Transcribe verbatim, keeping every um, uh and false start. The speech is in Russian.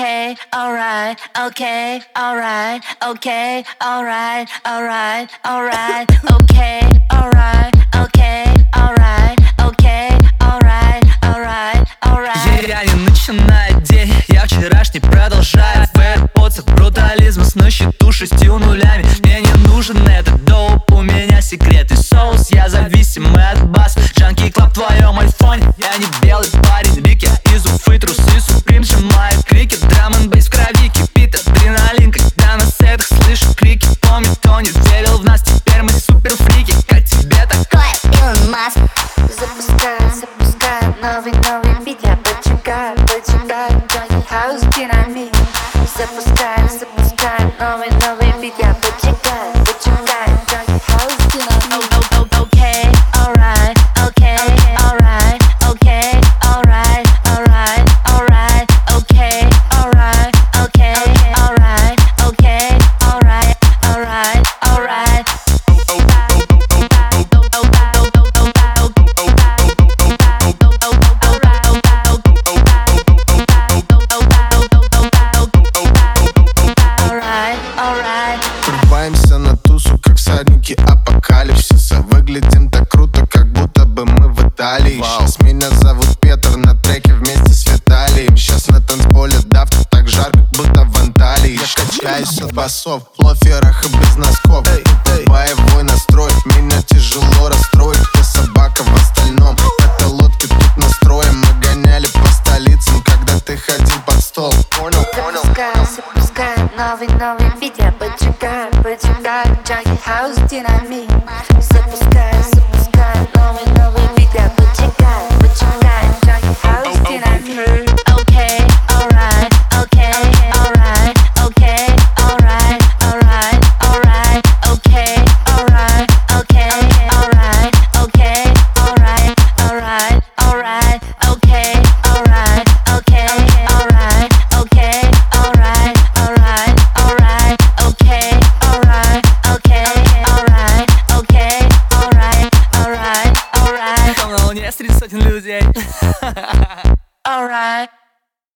okay, alright, okay, alright, okay, alright, alright, alright, okay, alright, okay, alright, okay, alright, alright, alright. Я не начинаю день, я вчерашний продолжаю. В AirPods брутализма с на счету шестью нулями. Мне не нужен этот доуп, у меня секретный соус. Я зависимый от бас, Джанки Клаб в твоем айфоне. Я не белый парень, Рики из Уфы, трусы Supreme сжимают крики. Драм н бейс в крови кипит адреналин, когда на сетах слышу крики. Помню, кто не верил в нас, теперь мы супер фрики. Как тебе такое, Илон Маск? Запускай, запускай новый, новый бит. Я поджигаю, поджигаю Джанки Хаус динамит. Запускай, запускай новый, новый бит. Я поджигаю, поджигаю Джанки Хаус динамит. Okay, alright, okay, alright, okay, alright, alright, alright, okay, alright, okay, alright, okay, alright, alright, alright. Врубаемся на тусу, как всадники апокалипсиса. Выглядим так круто, как будто бы мы в Италии. Сейчас меня зовут Петр, на треке вместе с Виталием. Сейчас на танцполе давка, так жарко, будто в Анталии. Я качаюсь от басов, в лоферах и без носков. Боевой настрой, меня тяжело расстроить. Ты собака в остальном, это лодки тут настроим. Мы гоняли по столицам, когда ты ходил под стол. Понял, понял, Запускай, запускай новый, новый бит. Я поджигаю, поджигаю Джанки Хаус динамит.